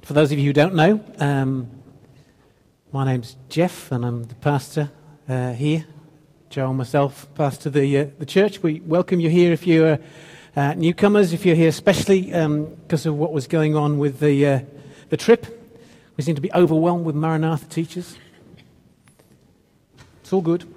For those of you who don't know, my name's Jeff and I'm the pastor here. Joe and myself pastor the church. We welcome you here if you're newcomers, if you're here especially because of what was going on with the trip. We seem to be overwhelmed with Maranatha teachers. It's all good.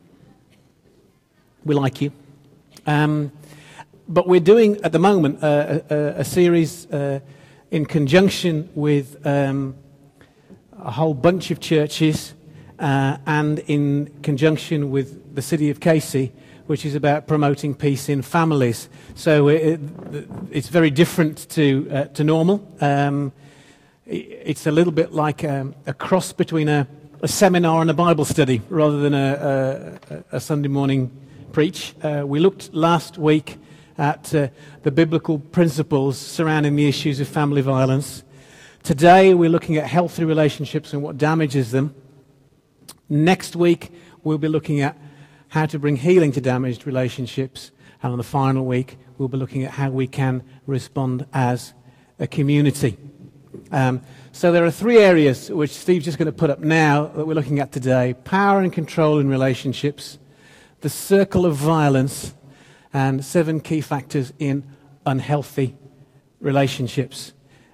We like you. But we're doing, at the moment, a series in conjunction with a whole bunch of churches and in conjunction with the city of Casey, which is about promoting peace in families. So it's very different to normal. It's a little bit like a cross between a seminar and a Bible study rather than a Sunday morning preach. We looked last week at the biblical principles surrounding the issues of family violence. Today we're looking at healthy relationships and what damages them. Next week we'll be looking at how to bring healing to damaged relationships. And on the final week we'll be looking at how we can respond as a community. So there are three areas which Steve's just going to put up now that we're looking at today. Power and control in relationships, the circle of violence, and 7 key factors in unhealthy relationships.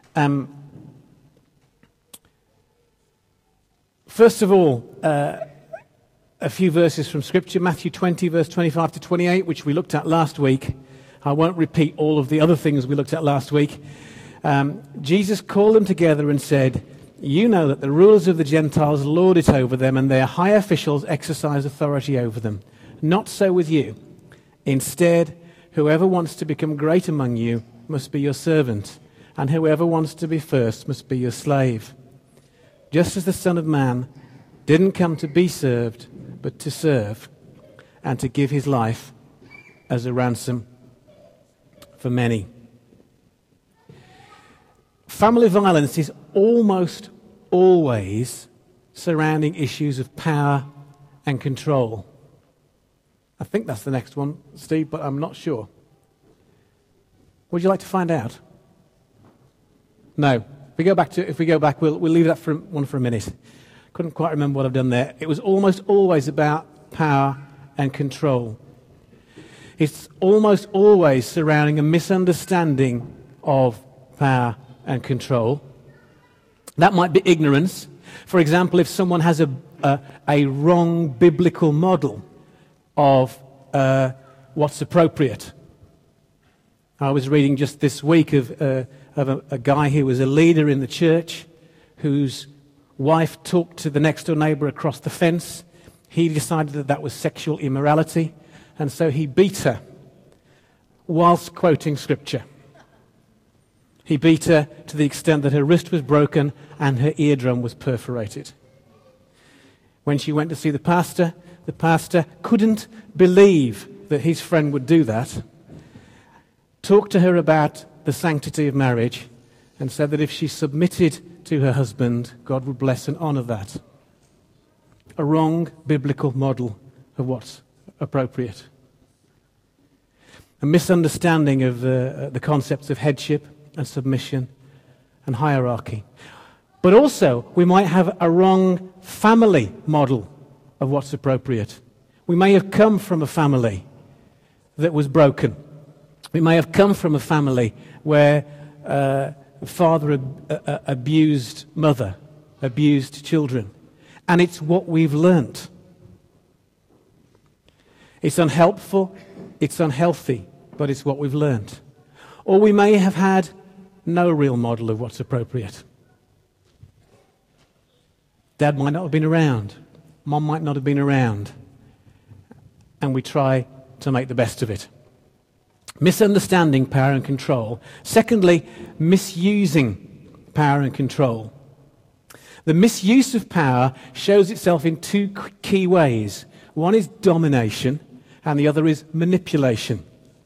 First of all, a few verses from Scripture. Matthew 20, verse 25 to 28, which we looked at last week. I won't repeat all of the other things we looked at last week. Jesus called them together and said, "You know that the rulers of the Gentiles lord it over them, and their high officials exercise authority over them. Not so with you. Instead, whoever wants to become great among you must be your servant, and whoever wants to be first must be your slave. Just as the Son of Man didn't come to be served, but to serve, and to give his life as a ransom for many." Family violence is almost always surrounding issues of power and control. I think that's the next one, Steve, but I'm not sure. Would you like to find out? No. If we go back, we'll leave that for a minute. Couldn't quite remember what I've done there. It was almost always about power and control. It's almost always surrounding a misunderstanding of power and control. That might be ignorance. For example, if someone has a wrong biblical model of what's appropriate. I was reading just this week of a guy who was a leader in the church whose wife talked to the next door neighbour across the fence. He decided that was sexual immorality, and so he beat her whilst quoting Scripture. He beat her to the extent that her wrist was broken and her eardrum was perforated. When she went to see the pastor couldn't believe that his friend would do that, talked to her about the sanctity of marriage, and said that if she submitted to her husband, God would bless and honour that. A wrong biblical model of what's appropriate. A misunderstanding of the concepts of headship and submission and hierarchy. But also, we might have a wrong family model of what's appropriate. We may have come from a family that was broken. We may have come from a family where father abused mother, abused children. And it's what we've learnt. It's unhelpful, it's unhealthy, but it's what we've learnt. Or we may have had no real model of what's appropriate. Dad might not have been around. Mom might not have been around. And we try to make the best of it. Misunderstanding power and control. Secondly, misusing power and control. The misuse of power shows itself in 2 key ways. One is domination, and the other is manipulation.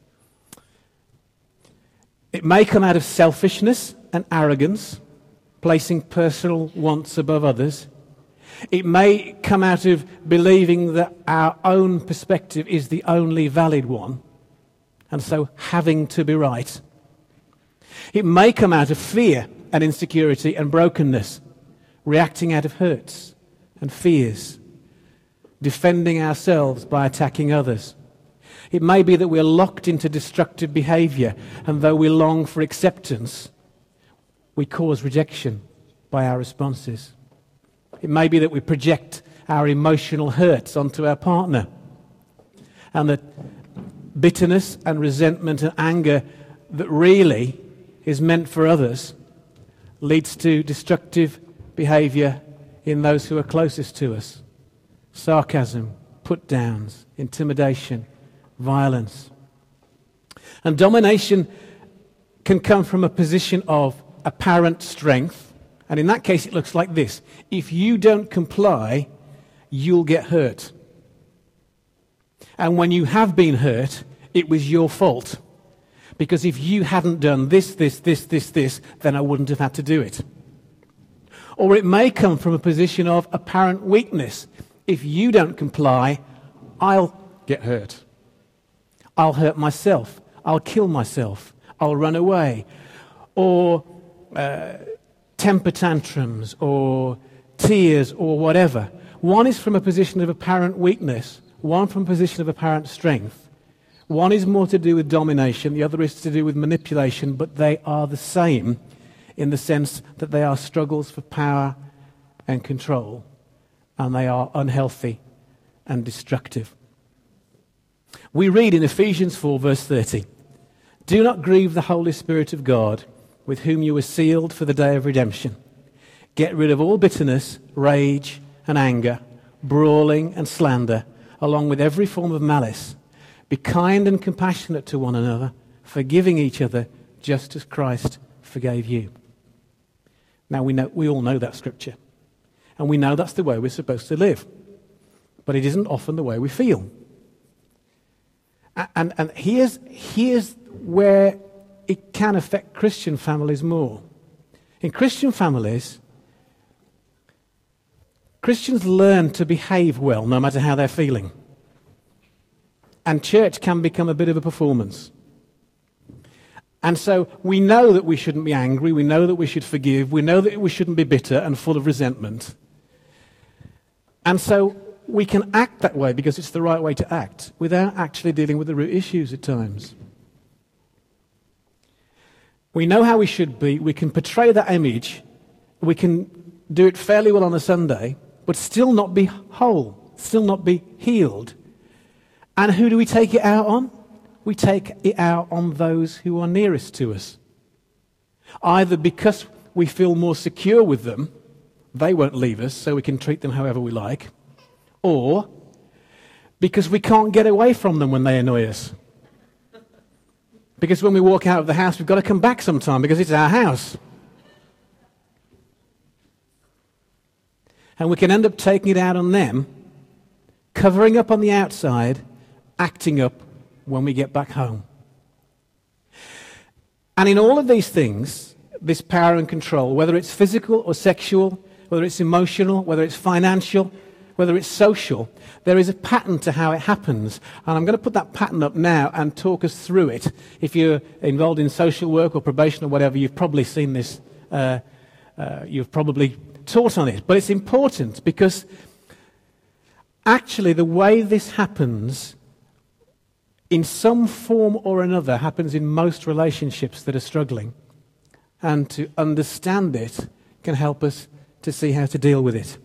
It may come out of selfishness and arrogance, placing personal wants above others. It may come out of believing that our own perspective is the only valid one, and so having to be right. It may come out of fear and insecurity and brokenness, reacting out of hurts and fears, defending ourselves by attacking others. It may be that we're locked into destructive behavior, and though we long for acceptance, we cause rejection by our responses. It may be that we project our emotional hurts onto our partner, and that bitterness and resentment and anger that really is meant for others leads to destructive behavior in those who are closest to us. Sarcasm, put-downs, intimidation, violence. And domination can come from a position of apparent strength, and in that case it looks like this. If you don't comply, you'll get hurt. And when you have been hurt, it was your fault. Because if you hadn't done this, then I wouldn't have had to do it. Or it may come from a position of apparent weakness. If you don't comply, I'll get hurt. I'll hurt myself. I'll kill myself. I'll run away. Or temper tantrums, or tears, or whatever. One is from a position of apparent weakness, one from a position of apparent strength. One is more to do with domination, the other is to do with manipulation, but they are the same in the sense that they are struggles for power and control, and they are unhealthy and destructive. We read in Ephesians 4 verse 30, "Do not grieve the Holy Spirit of God, with whom you were sealed for the day of redemption. Get rid of all bitterness, rage and anger, brawling and slander, along with every form of malice. Be kind and compassionate to one another, forgiving each other, just as Christ forgave you." Now we all know that scripture, and we know that's the way we're supposed to live, but it isn't often the way we feel. And here's where it can affect Christian families more. In Christian families, Christians learn to behave well no matter how they're feeling. And church can become a bit of a performance. And so we know that we shouldn't be angry, we know that we should forgive, we know that we shouldn't be bitter and full of resentment. And so we can act that way because it's the right way to act without actually dealing with the root issues at times. We know how we should be, we can portray that image, we can do it fairly well on a Sunday, but still not be whole, still not be healed. And who do we take it out on? We take it out on those who are nearest to us. Either because we feel more secure with them, they won't leave us, so we can treat them however we like, or because we can't get away from them when they annoy us. Because when we walk out of the house, we've got to come back sometime because it's our house. And we can end up taking it out on them, covering up on the outside, acting up when we get back home. And in all of these things, this power and control, whether it's physical or sexual, whether it's emotional, whether it's financial, whether it's social, there is a pattern to how it happens. And I'm going to put that pattern up now and talk us through it. If you're involved in social work or probation or whatever, you've probably seen this, you've probably taught on it. But it's important because actually the way this happens in some form or another happens in most relationships that are struggling. And to understand it can help us to see how to deal with it.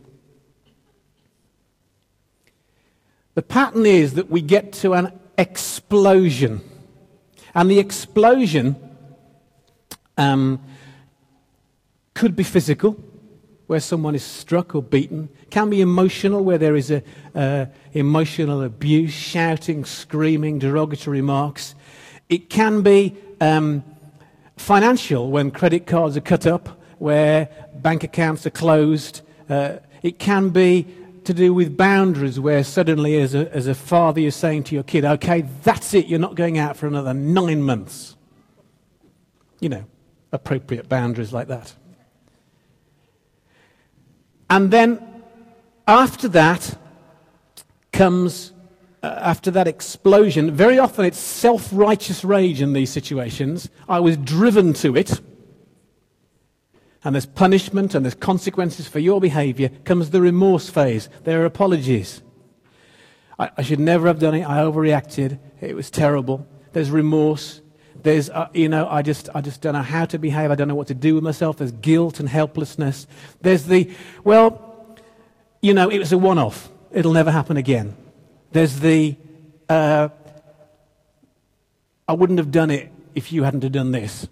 The pattern is that we get to an explosion. And the explosion could be physical, where someone is struck or beaten. Can be emotional, where there is emotional abuse, shouting, screaming, derogatory remarks. It can be financial, when credit cards are cut up, where bank accounts are closed. It can be to do with boundaries, where suddenly as a father you're saying to your kid, okay, that's it, you're not going out for another 9 months. You know, appropriate boundaries like that. And then after that comes, after that explosion, very often it's self-righteous rage in these situations. I was driven to it. and there's punishment and there's consequences for your behavior, comes the remorse phase. There are apologies. I should never have done it. I overreacted. It was terrible. There's remorse. There's, I just don't know how to behave. I don't know what to do with myself. There's guilt and helplessness. There's it was a one-off. It'll never happen again. There's I wouldn't have done it if you hadn't have done this.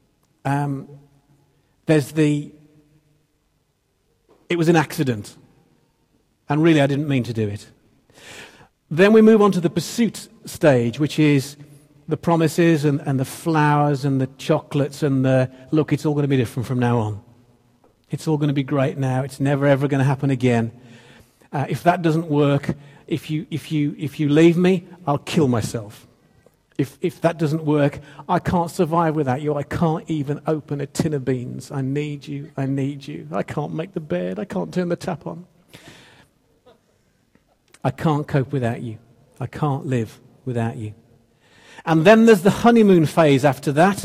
There's it was an accident. And really I didn't mean to do it. Then we move on to the pursuit stage, which is the promises and the flowers and the chocolates and look, it's all going to be different from now on. It's all going to be great now. It's never ever going to happen again. If that doesn't work, if you leave me, I'll kill myself. If that doesn't work, I can't survive without you. I can't even open a tin of beans. I need you. I need you. I can't make the bed. I can't turn the tap on. I can't cope without you. I can't live without you. And then there's the honeymoon phase after that.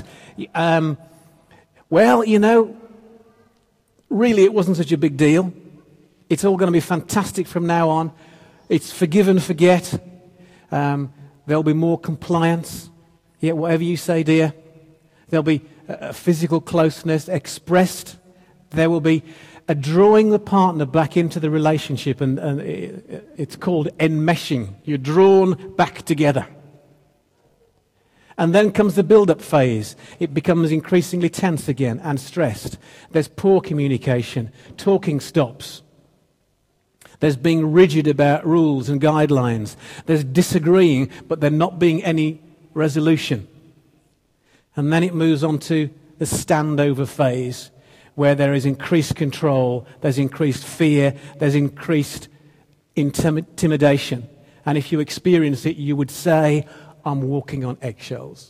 Really it wasn't such a big deal. It's all going to be fantastic from now on. It's forgive and forget. There'll be more compliance. Yeah, whatever you say, dear. There'll be physical closeness expressed. There will be a drawing the partner back into the relationship, and it's called enmeshing. You're drawn back together. And then comes the build-up phase. It becomes increasingly tense again and stressed. There's poor communication. Talking stops. There's being rigid about rules and guidelines. There's disagreeing, but there not being any resolution. And then it moves on to the standover phase, where there is increased control, there's increased fear, there's increased intimidation. And if you experience it, you would say, I'm walking on eggshells.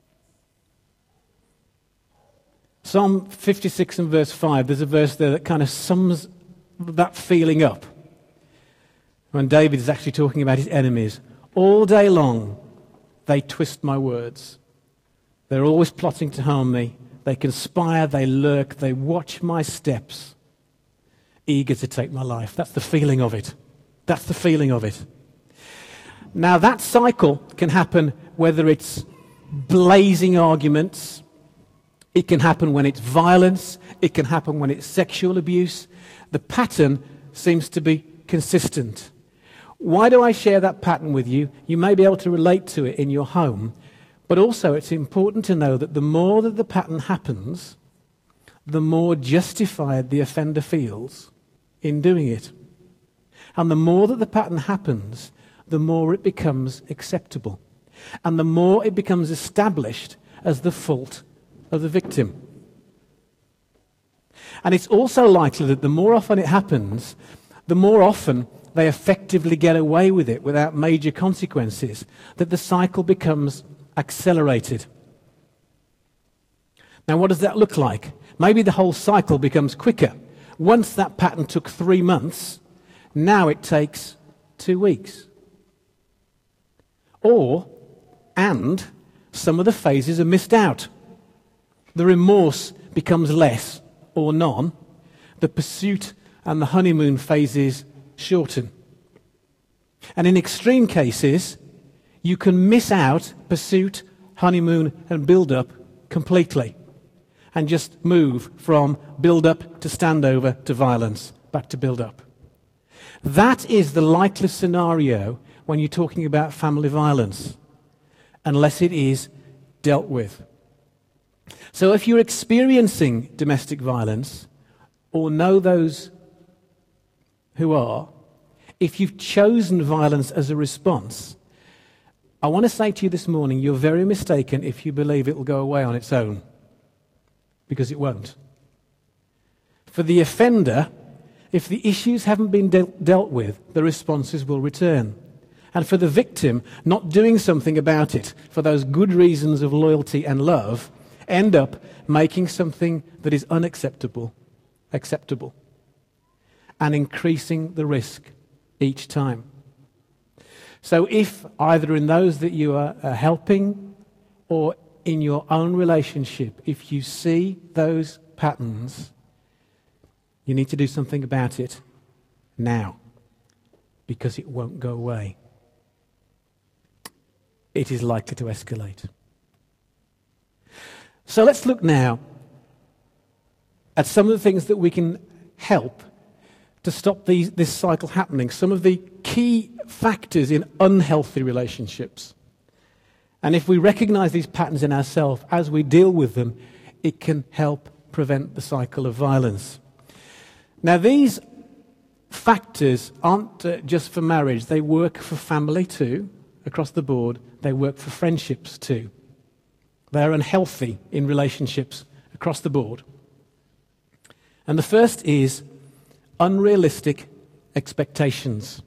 Psalm 56 and verse 5, there's a verse there that kind of sums that feeling up. When David is actually talking about his enemies. All day long, they twist my words. They're always plotting to harm me. They conspire, they lurk, they watch my steps, eager to take my life. That's the feeling of it. That's the feeling of it. Now that cycle can happen whether it's blazing arguments, it can happen when it's violence, it can happen when it's sexual abuse. The pattern seems to be consistent. Why do I share that pattern with you? You may be able to relate to it in your home. But also it's important to know that the more that the pattern happens, the more justified the offender feels in doing it. And the more that the pattern happens, the more it becomes acceptable. And the more it becomes established as the fault of the victim. And it's also likely that the more often it happens, the more often they effectively get away with it without major consequences, that the cycle becomes accelerated. Now, what does that look like? Maybe the whole cycle becomes quicker. Once that pattern took 3 months, now it takes 2 weeks. And some of the phases are missed out. The remorse becomes less or none. The pursuit and the honeymoon phases shorten. And in extreme cases, you can miss out pursuit, honeymoon, and build-up completely and just move from build-up to standover to violence, back to build-up. That is the likely scenario when you're talking about family violence, unless it is dealt with. So if you're experiencing domestic violence, or know those who are, if you've chosen violence as a response, I want to say to you this morning, you're very mistaken if you believe it will go away on its own, because it won't. For the offender, if the issues haven't been dealt with, the responses will return. And for the victim, not doing something about it for those good reasons of loyalty and love, end up making something that is unacceptable acceptable and increasing the risk each time. So if either in those that you are helping or in your own relationship, if you see those patterns, You need to do something about it now, because it won't go away. It is likely to escalate. So let's look now at some of the things that we can help to stop this cycle happening, some of the key factors in unhealthy relationships. And if we recognize these patterns in ourselves as we deal with them, it can help prevent the cycle of violence. Now, these factors aren't just for marriage. They work for family too, across the board. They work for friendships too. They're unhealthy in relationships across the board. And the first is unrealistic expectations.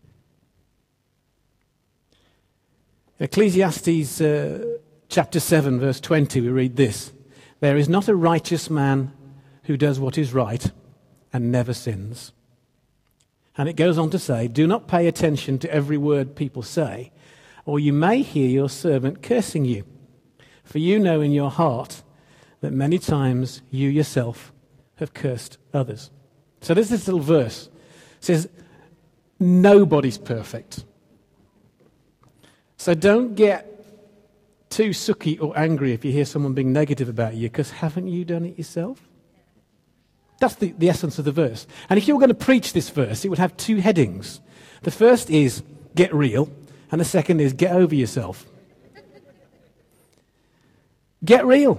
In Ecclesiastes chapter 7, verse 20, we read this: "There is not a righteous man who does what is right and never sins." And it goes on to say, "Do not pay attention to every word people say, or you may hear your servant cursing you. For you know in your heart that many times you yourself have cursed others." So there's this little verse. It says, nobody's perfect. So don't get too sucky or angry if you hear someone being negative about you, because haven't you done it yourself? That's the essence of the verse. And if you were going to preach this verse, it would have two headings. The first is, get real, and the second is, get over yourself. Get real.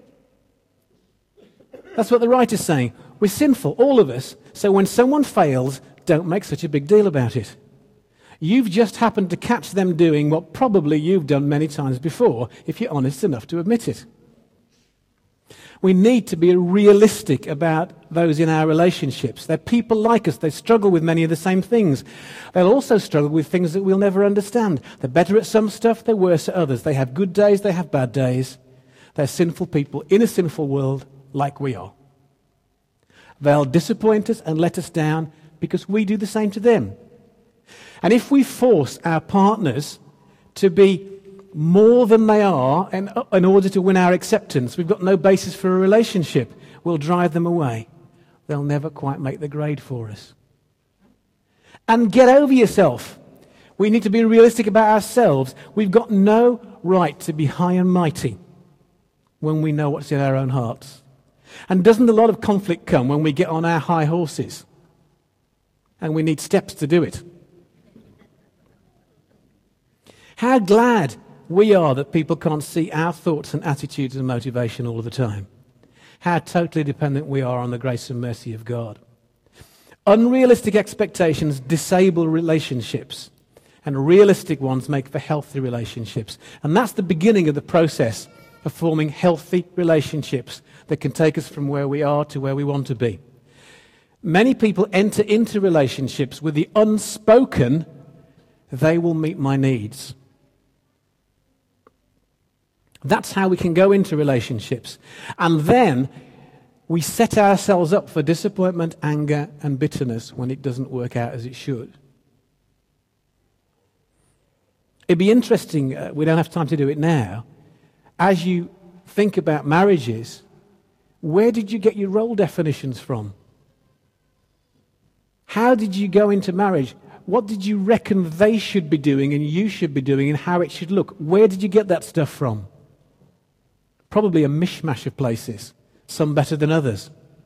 That's what the writer's saying. We're sinful, all of us, so when someone fails, don't make such a big deal about it. You've just happened to catch them doing what probably you've done many times before, if you're honest enough to admit it. We need to be realistic about those in our relationships. They're people like us. They struggle with many of the same things. They'll also struggle with things that we'll never understand. They're better at some stuff, they're worse at others. They have good days, they have bad days. They're sinful people in a sinful world like we are. They'll disappoint us and let us down because we do the same to them. And if we force our partners to be more than they are in order to win our acceptance, we've got no basis for a relationship. We'll drive them away. They'll never quite make the grade for us. And get over yourself. We need to be realistic about ourselves. We've got no right to be high and mighty when we know what's in our own hearts. And doesn't a lot of conflict come when we get on our high horses? And we need steps to do it. How glad we are that people can't see our thoughts and attitudes and motivation all of the time. How totally dependent we are on the grace and mercy of God. Unrealistic expectations disable relationships, and realistic ones make for healthy relationships. And that's the beginning of the process of forming healthy relationships that can take us from where we are to where we want to be. Many people enter into relationships with the unspoken, they will meet my needs. That's how we can go into relationships. And then we set ourselves up for disappointment, anger, and bitterness when it doesn't work out as it should. It'd be interesting, we don't have time to do it now, as you think about marriages, where did you get your role definitions from? How did you go into marriage? What did you reckon they should be doing and you should be doing and how it should look? Where did you get that stuff from? Probably a mishmash of places, some better than others.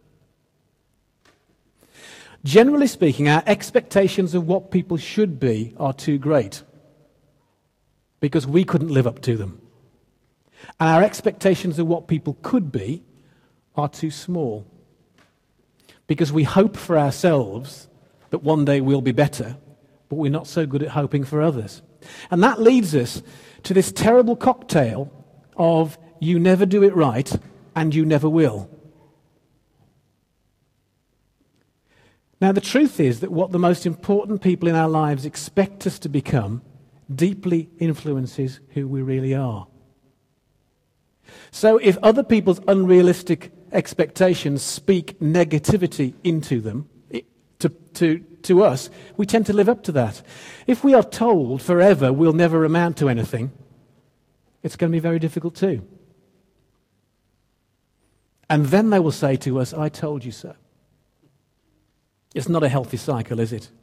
Generally speaking, our expectations of what people should be are too great because we couldn't live up to them. And our expectations of what people could be are too small because we hope for ourselves that one day we'll be better, but we're not so good at hoping for others. And that leads us to this terrible cocktail of you never do it right and you never will. Now, the truth is that what the most important people in our lives expect us to become deeply influences who we really are. So if other people's unrealistic expectations speak negativity into them, to us, we tend to live up to that. If we are told forever we'll never amount to anything, it's going to be very difficult too. And then they will say to us, I told you so. It's not a healthy cycle, is it?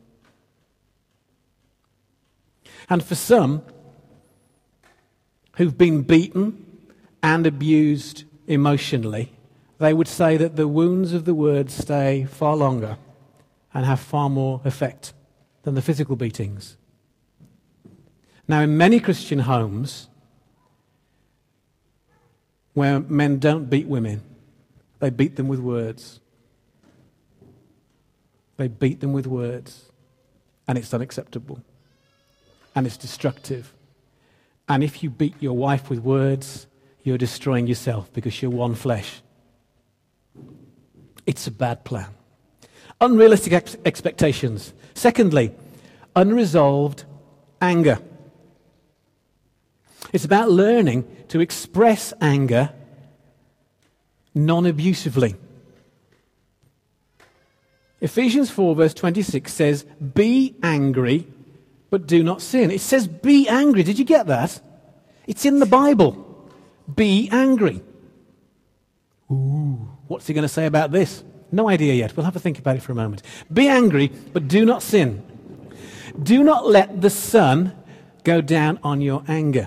And for some who've been beaten and abused emotionally, they would say that the wounds of the word stay far longer and have far more effect than the physical beatings. Now, in many Christian homes where men don't beat women, they beat them with words. They beat them with words, and it's unacceptable, and it's destructive. And if you beat your wife with words, you're destroying yourself because you're one flesh. It's a bad plan. Unrealistic expectations. Secondly, unresolved anger. It's about learning to express anger non-abusively. Ephesians 4 verse 26 says, be angry, but do not sin. It says be angry. Did you get that? It's in the Bible. Be angry. Ooh, what's he going to say about this? No idea yet. We'll have to think about it for a moment. Be angry, but do not sin. Do not let the sun go down on your anger.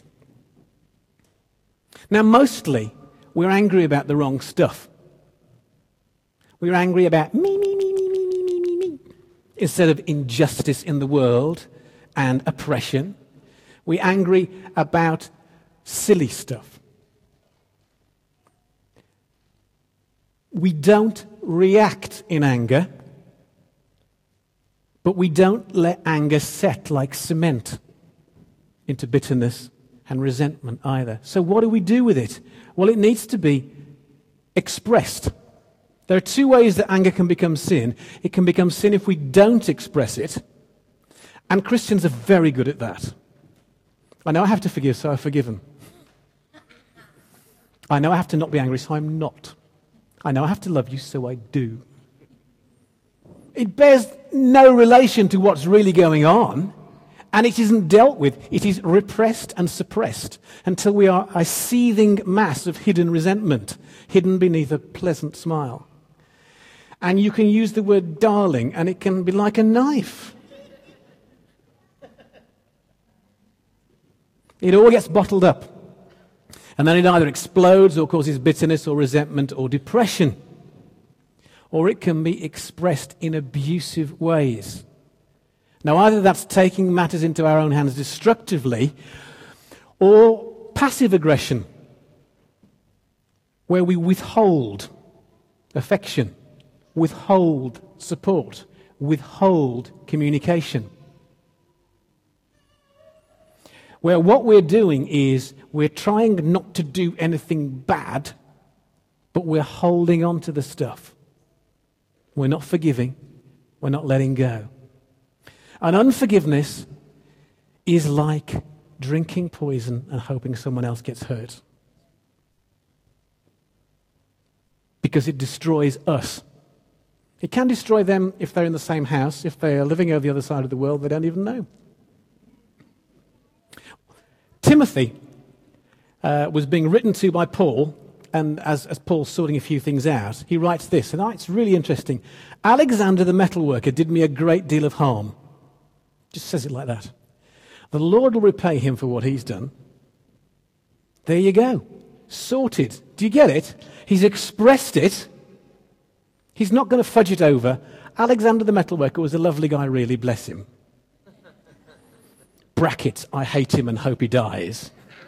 Now, mostly, we're angry about the wrong stuff. We're angry about me, instead of injustice in the world and oppression. We're angry about silly stuff. We don't react in anger, but we don't let anger set like cement into bitterness and resentment either. So what do we do with it? Well, it needs to be expressed. There are two ways that anger can become sin. It can become sin if we don't express it, and Christians are very good at that. I know I have to forgive, so I forgive them. I know I have to not be angry, so I'm not. I know I have to love you, so I do. It bears no relation to what's really going on, and it isn't dealt with. It is repressed and suppressed until we are a seething mass of hidden resentment, hidden beneath a pleasant smile. And you can use the word darling, and it can be like a knife. It all gets bottled up. And then it either explodes or causes bitterness or resentment or depression. Or it can be expressed in abusive ways. Now, either that's taking matters into our own hands destructively, or passive aggression, where we withhold affection, withhold support, withhold communication. Where what we're doing is we're trying not to do anything bad, but we're holding on to the stuff. We're not forgiving. We're not letting go. And unforgiveness is like drinking poison and hoping someone else gets hurt. Because it destroys us. It can destroy them if they're in the same house. If they are living over the other side of the world, they don't even know. Timothy was being written to by Paul, and as Paul's sorting a few things out, he writes this, and it's really interesting. Alexander the metalworker did me a great deal of harm. Just says it like that. The Lord will repay him for what he's done. There you go. Sorted. Do you get it? He's expressed it. He's not going to fudge it over. Alexander the metalworker was a lovely guy, really, bless him. Brackets, I hate him and hope he dies.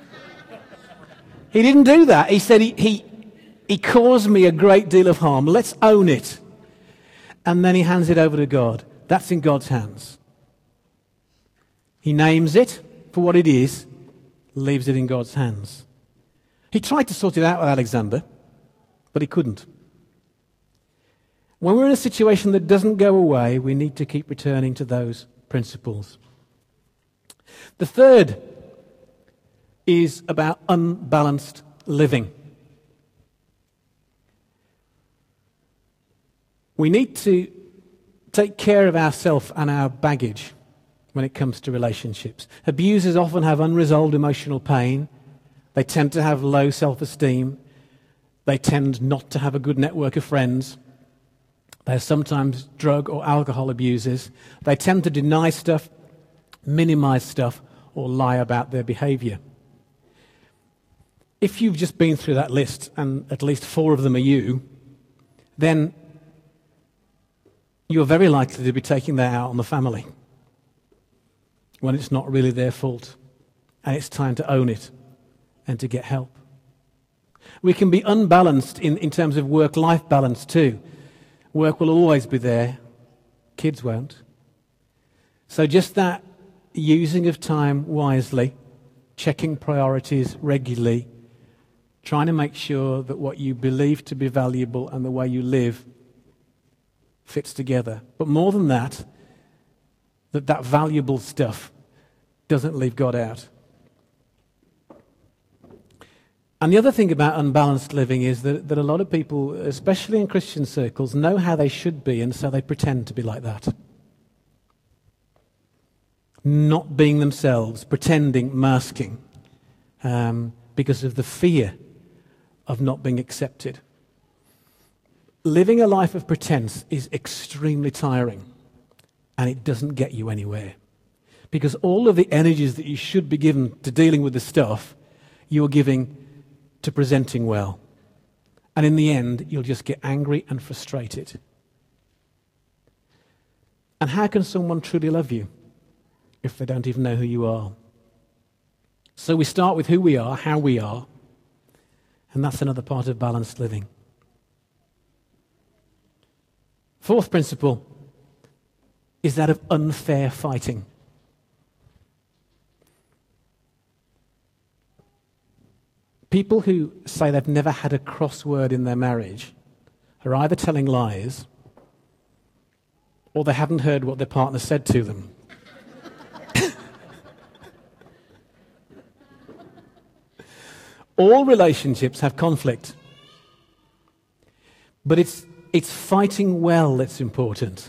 He didn't do that. He said he caused me a great deal of harm. Let's own it. And then he hands it over to God. That's in God's hands. He names it for what it is, leaves it in God's hands. He tried to sort it out with Alexander, but he couldn't. When we're in a situation that doesn't go away, we need to keep returning to those principles. The third is about unbalanced living. We need to take care of ourselves and our baggage when it comes to relationships. Abusers often have unresolved emotional pain. They tend to have low self-esteem. They tend not to have a good network of friends. They're sometimes drug or alcohol abusers. They tend to deny stuff, minimize stuff, or lie about their behavior. If you've just been through that list, and at least 4 of them are you, then you're very likely to be taking that out on the family when it's not really their fault, and it's time to own it and to get help. We can be unbalanced in terms of work-life balance too. Work will always be there, kids won't. So just that using of time wisely, checking priorities regularly, trying to make sure that what you believe to be valuable and the way you live fits together. But more than that, that valuable stuff doesn't leave God out. And the other thing about unbalanced living is that a lot of people, especially in Christian circles, know how they should be, and so they pretend to be like that. Not being themselves, pretending, masking, because of the fear of not being accepted. Living a life of pretense is extremely tiring, and it doesn't get you anywhere. Because all of the energies that you should be given to dealing with the stuff, you're giving to presenting well. And in the end, you'll just get angry and frustrated. And how can someone truly love you if they don't even know who you are? So we start with who we are, how we are, and that's another part of balanced living. 4th principle is that of unfair fighting. People who say they've never had a crossword in their marriage are either telling lies or they haven't heard what their partner said to them. All relationships have conflict, but it's fighting well that's important.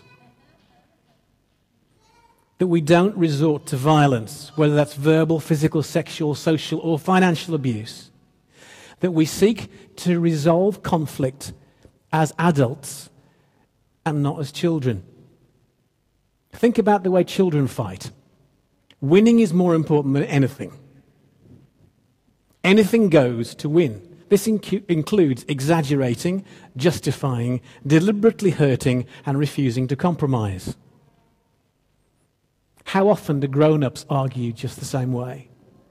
That we don't resort to violence, whether that's verbal, physical, sexual, social, or financial abuse. That we seek to resolve conflict as adults and not as children. Think about the way children fight. Winning is more important than anything. Anything goes to win. This includes exaggerating, justifying, deliberately hurting, and refusing to compromise. How often do grown-ups argue just the same way?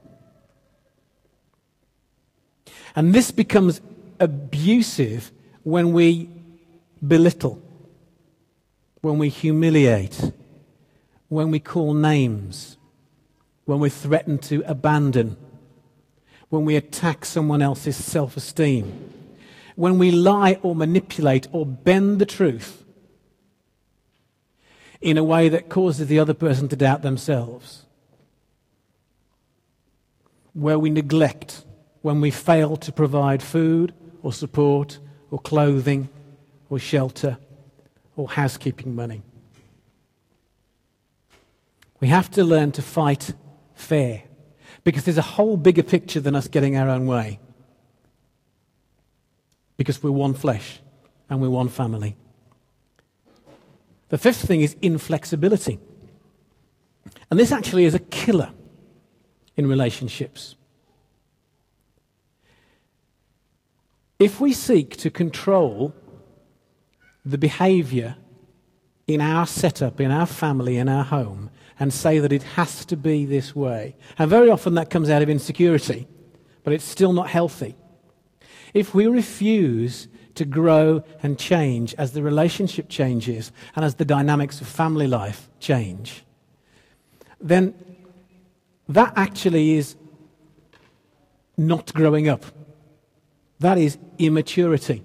And this becomes abusive when we belittle, when we humiliate, when we call names, when we threaten to abandon, when we attack someone else's self-esteem, when we lie or manipulate or bend the truth in a way that causes the other person to doubt themselves, where we neglect, when we fail to provide food or support or clothing or shelter or housekeeping money. We have to learn to fight fair, because there's a whole bigger picture than us getting our own way. Because we're one flesh and we're one family. The 5th thing is inflexibility. And this actually is a killer in relationships. If we seek to control the behavior in our setup, in our family, in our home, and say that it has to be this way, and very often that comes out of insecurity, but it's still not healthy. If we refuse to grow and change as the relationship changes and as the dynamics of family life change, then that actually is not growing up. That is immaturity.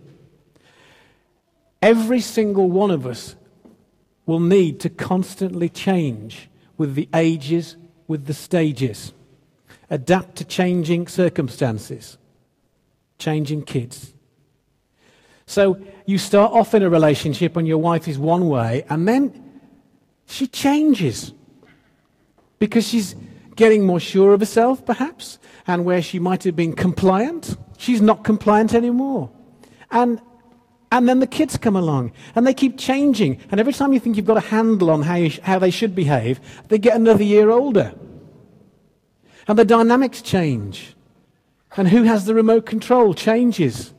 Every single one of us will need to constantly change with the ages, with the stages, adapt to changing circumstances, changing kids. So you start off in a relationship and your wife is one way, and then she changes because she's getting more sure of herself, perhaps, and where she might have been compliant, she's not compliant anymore. And And then the kids come along, and they keep changing. And every time you think you've got a handle on how they should behave, they get another year older. And the dynamics change. And who has the remote control changes.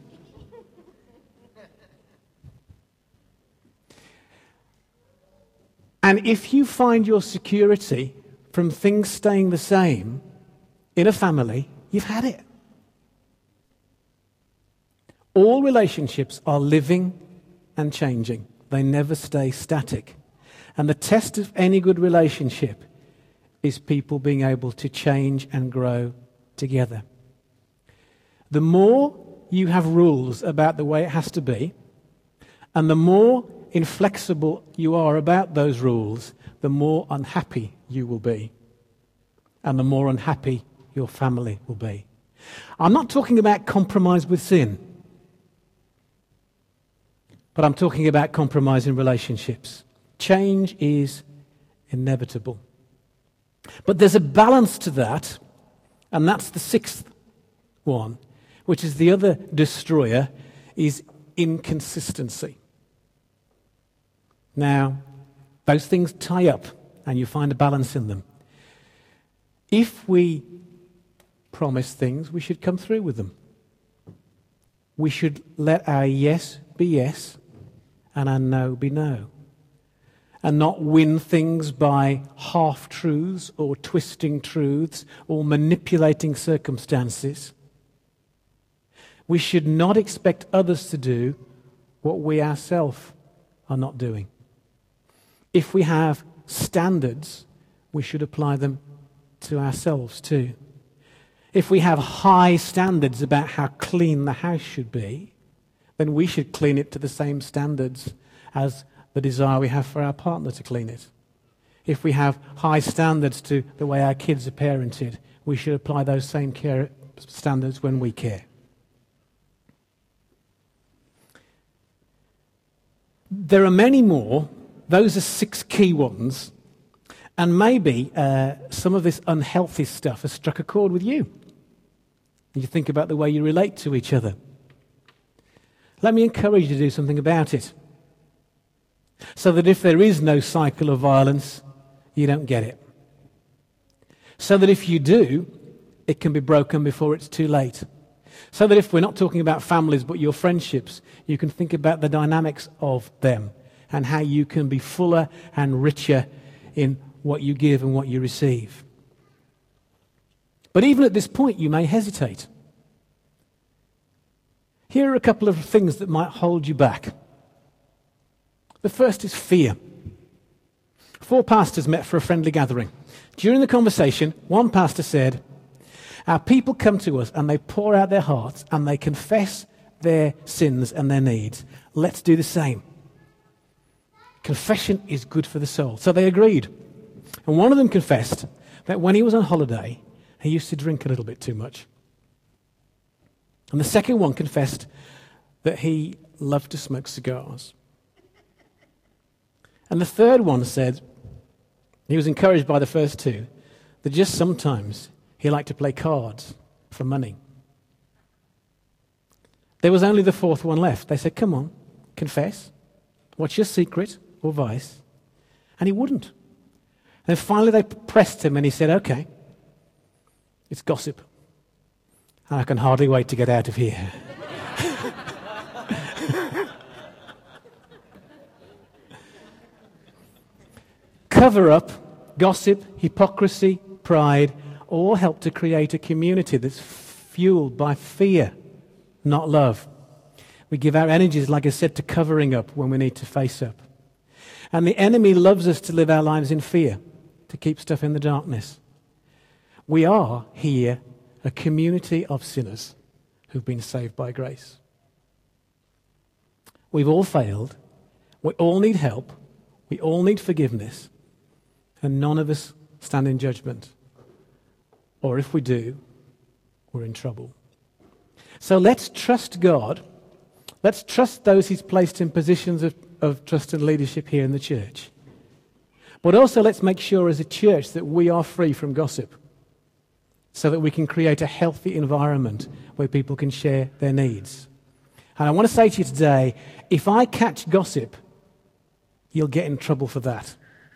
And if you find your security from things staying the same in a family, you've had it. All relationships are living and changing. They never stay static. And the test of any good relationship is people being able to change and grow together. The more you have rules about the way it has to be, and the more inflexible you are about those rules, the more unhappy you will be. And the more unhappy your family will be. I'm not talking about compromise with sin, but I'm talking about compromise in relationships. Change is inevitable. But there's a balance to that, and that's the sixth one, which is the other destroyer, is inconsistency. Now, those things tie up, and you find a balance in them. If we promise things, we should come through with them. We should let our yes be yes, and our no be no. And not win things by half-truths or twisting truths or manipulating circumstances. We should not expect others to do what we ourselves are not doing. If we have standards, we should apply them to ourselves too. If we have high standards about how clean the house should be, then we should clean it to the same standards as the desire we have for our partner to clean it. If we have high standards to the way our kids are parented, we should apply those same standards when we care. There are many more. Those are 6 key ones. And maybe some of this unhealthy stuff has struck a chord with you. You think about the way you relate to each other. Let me encourage you to do something about it. So that if there is no cycle of violence, you don't get it. So that if you do, it can be broken before it's too late. So that if we're not talking about families but your friendships, you can think about the dynamics of them and how you can be fuller and richer in what you give and what you receive. But even at this point, you may hesitate. Here are a couple of things that might hold you back. The first is fear. 4 pastors met for a friendly gathering. During the conversation, one pastor said, "Our people come to us and they pour out their hearts and they confess their sins and their needs. Let's do the same." Confession is good for the soul. So they agreed. And one of them confessed that when he was on holiday, he used to drink a little bit too much. And the second one confessed that he loved to smoke cigars. And the third one said he was encouraged by the first 2, that just sometimes he liked to play cards for money. There was only the 4th one left. They said, "Come on, confess. What's your secret or vice?" And he wouldn't. And finally they pressed him and he said, "Okay, it's gossip. And I can hardly wait to get out of here." Cover up, gossip, hypocrisy, pride, all help to create a community that's fueled by fear, not love. We give our energies, like I said, to covering up when we need to face up. And the enemy loves us to live our lives in fear, to keep stuff in the darkness. We are here a community of sinners who've been saved by grace. We've all failed. We all need help. We all need forgiveness. And none of us stand in judgment. Or if we do, we're in trouble. So let's trust God. Let's trust those He's placed in positions of trust and leadership here in the church. But also let's make sure as a church that we are free from gossip, so that we can create a healthy environment where people can share their needs. And I want to say to you today, if I catch gossip, you'll get in trouble for that.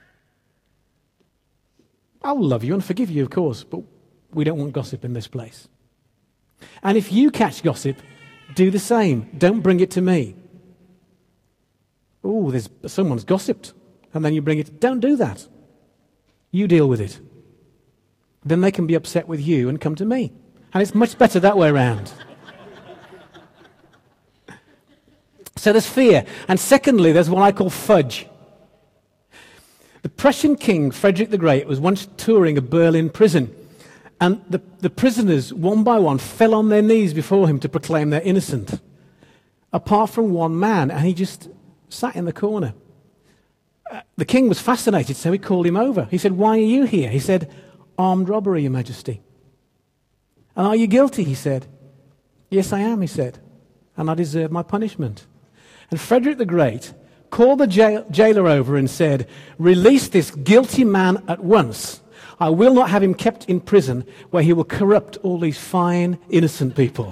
I'll love you and forgive you, of course, but we don't want gossip in this place. And if you catch gossip, do the same. Don't bring it to me. Oh, someone's gossiped, and then you bring it. Don't do that. You deal with it. Then they can be upset with you and come to me. And it's much better that way around. So there's fear. And secondly, there's what I call fudge. The Prussian king, Frederick the Great, was once touring a Berlin prison. And the prisoners, one by one, fell on their knees before him to proclaim they're innocent. Apart from one man, and he just sat in the corner. The king was fascinated, so he called him over. He said, "Why are you here?" He said, "Armed robbery, Your Majesty." "And are you guilty?" he said. "Yes, I am," he said, "and I deserve my punishment." And Frederick the Great called the jailer over and said, "Release this guilty man at once. I will not have him kept in prison where he will corrupt all these fine, innocent people."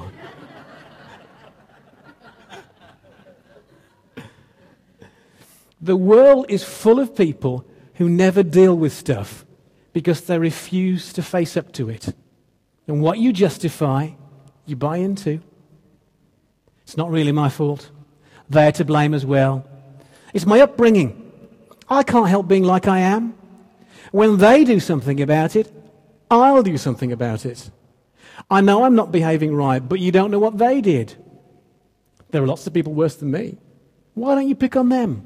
The world is full of people who never deal with stuff because they refuse to face up to it. And what you justify, you buy into. It's not really my fault. They're to blame as well. It's my upbringing. I can't help being like I am. When they do something about it, I'll do something about it. I know I'm not behaving right, but you don't know what they did. There are lots of people worse than me. Why don't you pick on them?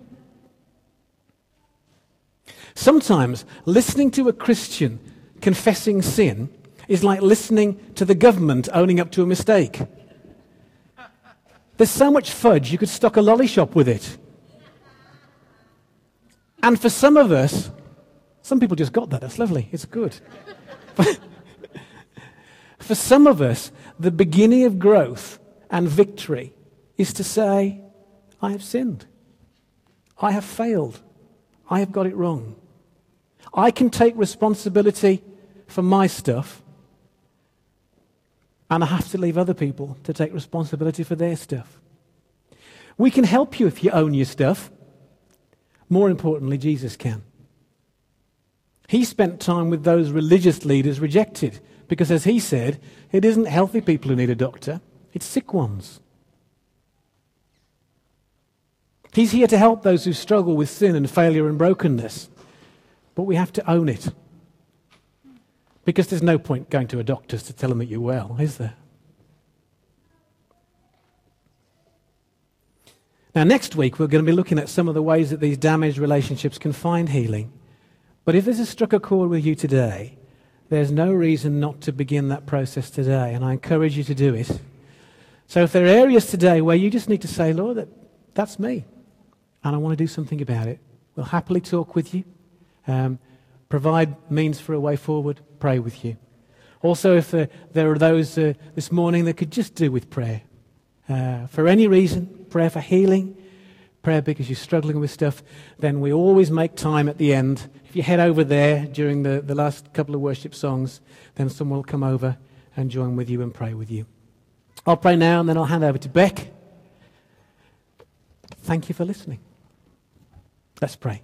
Sometimes listening to a Christian confessing sin is like listening to the government owning up to a mistake. There's so much fudge, you could stock a lolly shop with it. And for some of us, some people just got that. That's lovely. It's good. For some of us, the beginning of growth and victory is to say, I have sinned. I have failed. I have got it wrong. I can take responsibility for my stuff, and I have to leave other people to take responsibility for their stuff. We can help you if you own your stuff. More importantly, Jesus can. He spent time with those religious leaders rejected because, as he said, it isn't healthy people who need a doctor, it's sick ones. He's here to help those who struggle with sin and failure and brokenness. But we have to own it. Because there's no point going to a doctor to tell them that you're well, is there? Now, next week, we're going to be looking at some of the ways that these damaged relationships can find healing. But if this has struck a chord with you today, there's no reason not to begin that process today. And I encourage you to do it. So if there are areas today where you just need to say, Lord, that's me, and I want to do something about it, we'll happily talk with you. Provide means for a way forward, pray with you. Also, if there are those this morning that could just do with prayer. For any reason, prayer for healing, prayer because you're struggling with stuff, then we always make time at the end. If you head over there during the last couple of worship songs, then someone will come over and join with you and pray with you. I'll pray now and then I'll hand over to Beck. Thank you for listening. Let's pray.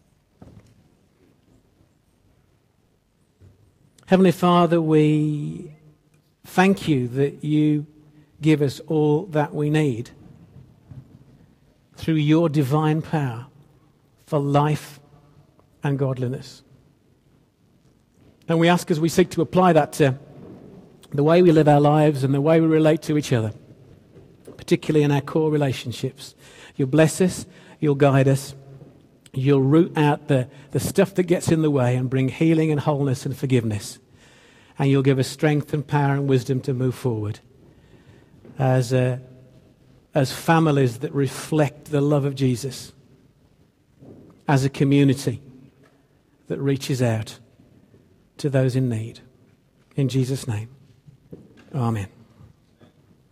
Heavenly Father, we thank you that you give us all that we need through your divine power for life and godliness. And we ask as we seek to apply that to the way we live our lives and the way we relate to each other, particularly in our core relationships. You'll bless us, you'll guide us, you'll root out the stuff that gets in the way and bring healing and wholeness and forgiveness. And you'll give us strength and power and wisdom to move forward as families that reflect the love of Jesus, as a community that reaches out to those in need. In Jesus' name, amen.